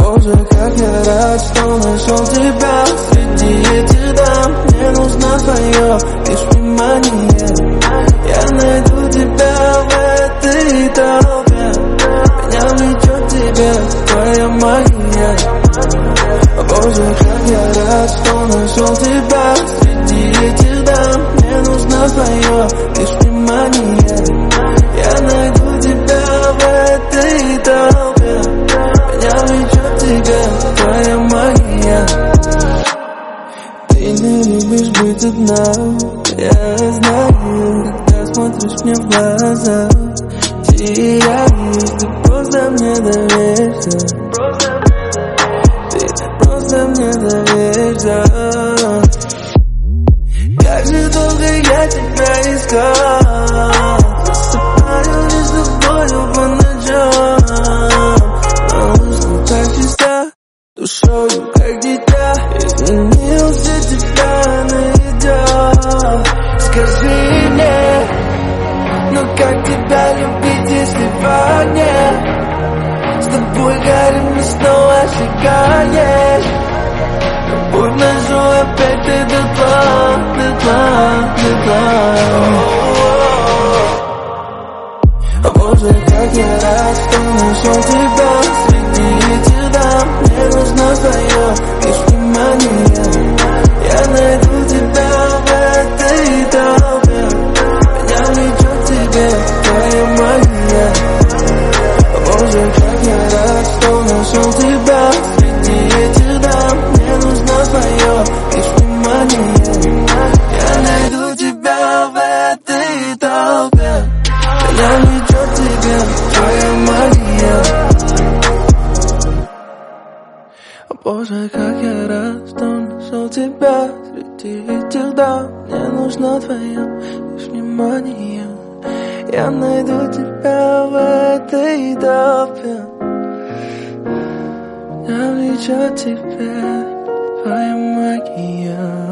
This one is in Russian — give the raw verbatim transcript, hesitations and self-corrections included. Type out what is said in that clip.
Боже, как я рад, что нашел тебя среди этих дам. Мне нужно твое лишь внимание. Я найду тебя в этой толпе. Меня влечет тебе твоя магия. Боже, как я рад, что нашел тебя среди этих дам. Мне нужно твое лишь внимание. Я найду тебя в этой толпе. Меня влечет тебе твоя магия. Ты не любишь быть одна, я знаю. Когда смотришь мне в глаза, сияешь, ты просто мне доверься. Ты просто мне доверься. Как же долго я тебя искал, засыпаю лишь с тобою по ночам. Но так чиста душою, как дитя. Изменился тебя найдет. Скажи мне, ну как тебя любить, если в огне с тобой горим и снова сжигаешь? Любовь нашу опять ты дотла, дотла, дотла. Боже, как я рад, что нашел тебя среди этих дам. Мне нужно твое лишь внимание. Я найду тебя в этой толпе. Меня влечет тебе твоя магия. Боже, как я рад, что нашел тебя среди этих дам. Мне нужно твое лишь внимание. Я найду тебя в этой толпе. Меня влечет тебе твоя магия. Боже, как я рад, что нашел тебя среди этих дам. Мне нужно твое лишь внимание. Я найду тебя в этой толпе. Меня влечет тебе твоя магия.